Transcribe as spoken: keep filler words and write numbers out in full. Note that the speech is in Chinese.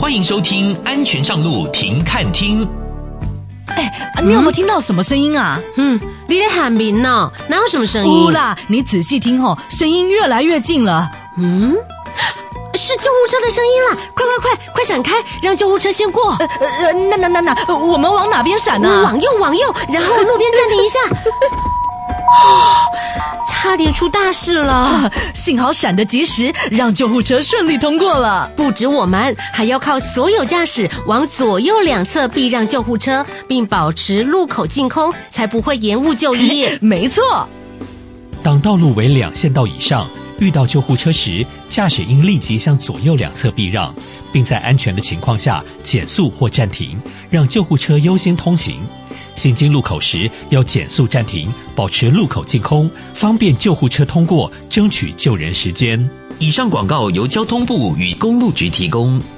欢迎收听安全上路停看听。 哎，你有没有听到什么声音啊？ 嗯，你在喊名呢，哪有什么声音？ 呜啦，你仔细听哦，声音越来越近了。 嗯，是救护车的声音啦！快快快，快闪开，让救护车先过。 呃呃，那那那那，我们往哪边闪呢？ 往右，往右，然后路边暂停一下。哦，差点出大事了、 啊、幸好闪得及时，让救护车顺利通过了。 不止我们，还要靠所有驾驶往左右两侧避让救护车，并保持路口净空，才不会延误就医。 没错。 当道路为两线道以上，遇到救护车时，驾驶应立即向左右两侧避让，并在安全的情况下减速或暂停，让救护车优先通行。行经路口时要减速暂停，保持路口净空，方便救护车通过，争取救人时间。 以上广告由交通部与公路局提供。